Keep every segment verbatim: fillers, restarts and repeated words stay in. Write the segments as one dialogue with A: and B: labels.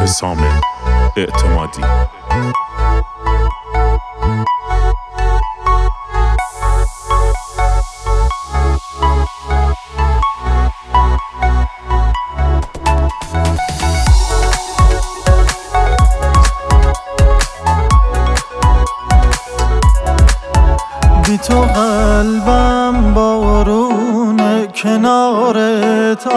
A: حسام اعتمادی.
B: بی تو قلبم بارونه، کنارت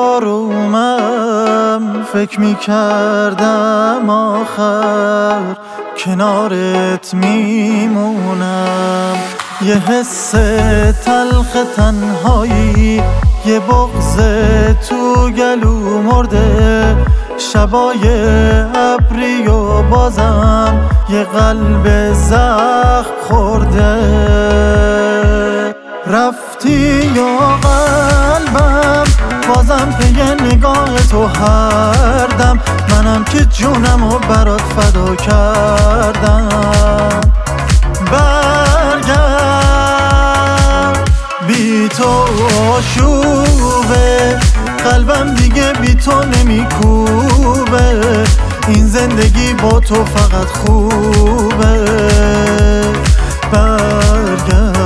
B: آرومم. فکر می کردم آخر کنارت میمونم. یه حس تلخ تنهایی، یه بغض تو گلو مرده. شبای ابری و بازم یه قلب زخم خورده. رفتی یا قلبم بازم پی نگاه تو هر دم. منم که جونمو برات فدا کردم. برگرد، بی تو آشوبه، قلبم دیگه بی تو نمیکوبه. این زندگی با تو فقط خوبه. برگرد.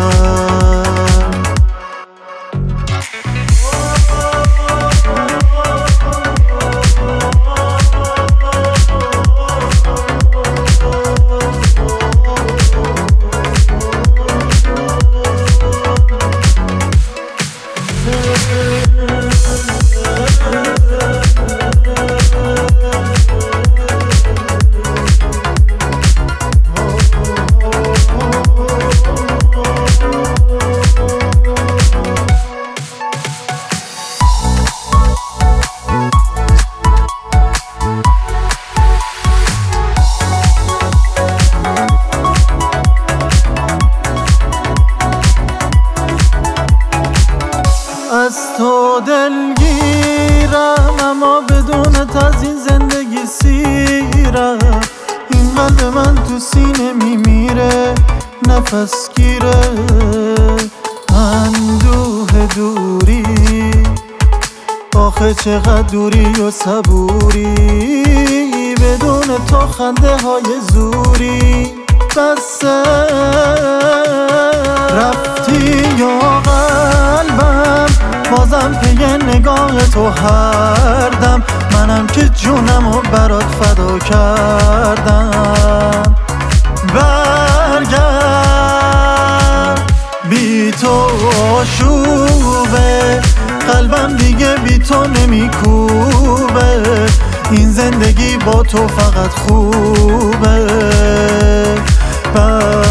B: از تو دلگیرم اما بدونت از این زندگی سیرم. این قلب من تو سینه میمیره، نفس گیره. اندوه دوری، آخه چقدر دوری و صبوری. بدون تو خنده های زوری بسه. رفتی یا قلبم بازم پی نگاه تو هر دم. منم که جونمو برات فدا کردم. برگرد، بی تو آشوبه، قلبم دیگه بی تو نمیکوبه. این زندگی با تو فقط خوبه. برگرد.